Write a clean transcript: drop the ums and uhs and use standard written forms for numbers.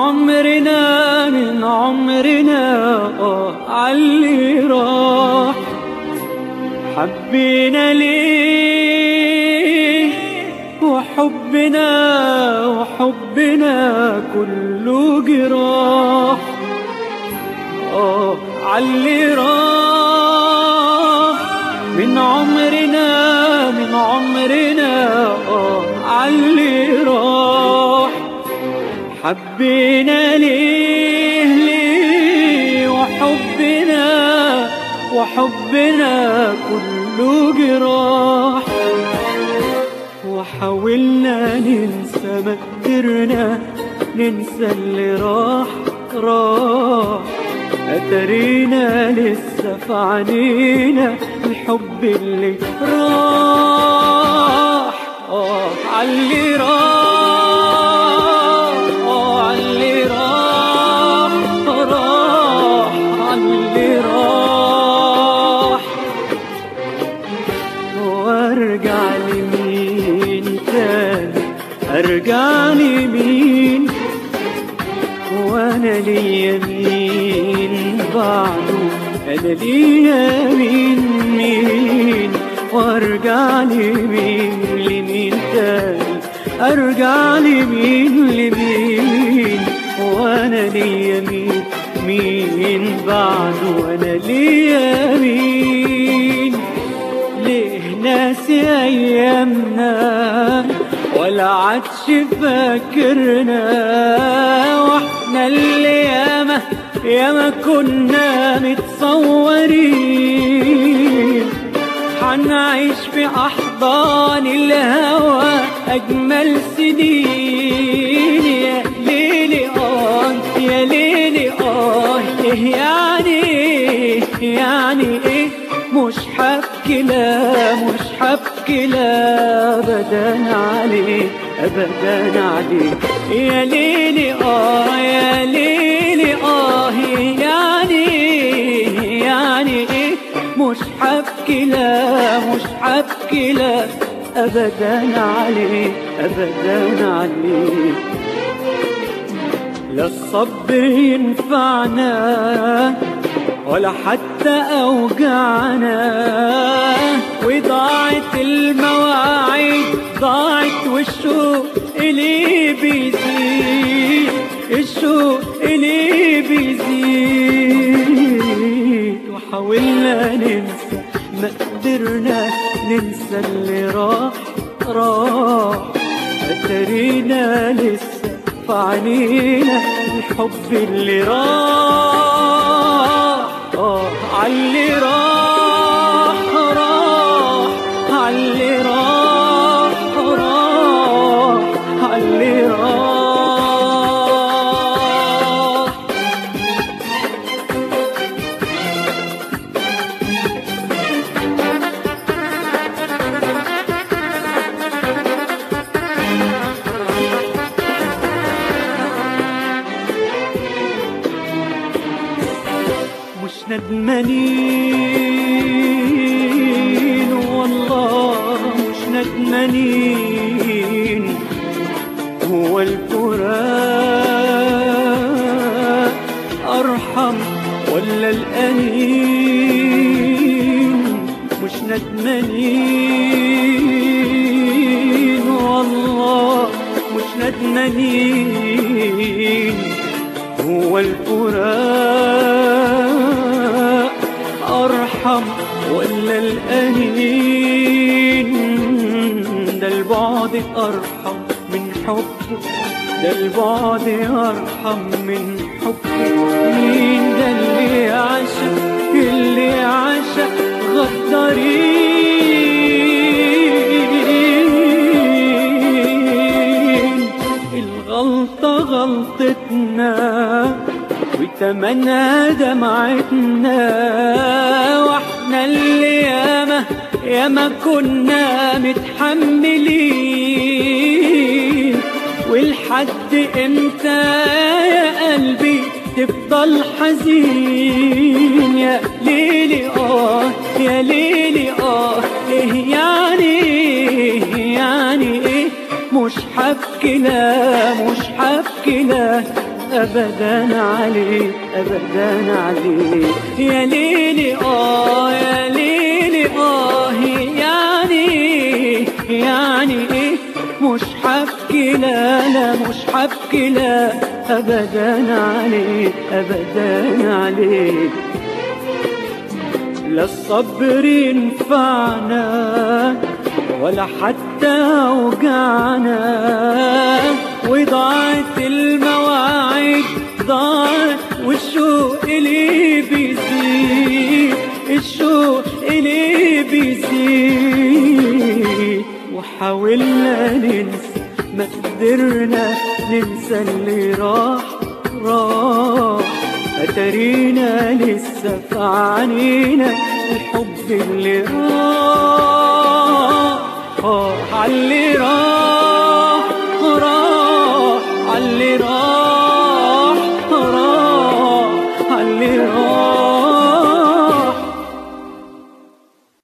عمرنا من عمرنا عاللي راح. حبينا ليه وحبنا كله جراح. عاللي راح من عمرنا عاللي راح. حبينا ليه وحبنا كله جراح. وحاولنا ننسى ما قدرنا ننسى اللي راح. أترينا لسه في عينينا الحب اللي راح. عاللي راح عاللي راح عاللي راح. وارجع لمين تاني؟ ارجع لمين وانا ليا مين بعده؟ انا ليا مين وارجع لمين تاني؟ ارجع لمين وانا ليا مين بعده؟ انا ليا مين؟ ليه ناسي ايامنا ولا عادش فاكرنا؟ واحنا اللي ياما كنا متصورين حنعيش في احضان الهوى اجمل سنين. يا ليلي يا ليلي يعني ايه؟ مش حبكي لا ابدا عليه يا ليلي يا ليلي يعني ايه؟ مش حبكي لا ابدا عليه لا الصبر ينفعنا ولا حتى أوجعنا. وضاعت المواعيد ضاعت والشوق اللي بيزيد. وحاولنا ننسى ما قدرنا ننسى اللي راح. أترينا لسه في عينينا الحب اللي راح. عاللي راح عاللي راح عاللي راح. مش ندمانين والله مش ندمانين. هو الفراق أرحم ولا الأنين؟ مش ندمانين والله مش ندمانين. هو الفراق أرحم ولا الأنين؟ ده البعد أرحم من حبه، ده البعد أرحم من حبه. مين ده اللي عاشق غدارين؟ الغلطة غلطتنا وتمنى دمعتنا. واحنا اللي ياما كنا متحملين. والحد امتى يا قلبي تفضل حزين؟ يا ليلي يا ليلي ايه يعني ايه؟ مش حبكي لا أبدا عليك أبدا عليك. يا ليلي يا ليلي يعني إيه مش حبكي لا مش حبكي لا أبدا عليك أبدا عليك. لا الصبر ينفعنا ولا حتى وجعنا، وضاعت المواعيد ضاعت والشوق اللي بيزيد الشوق اللي بيزيد. وحاولنا ننسى ما قدرنا ننسى اللي راح أترينا لسه في عنينا الحب اللي راح. علي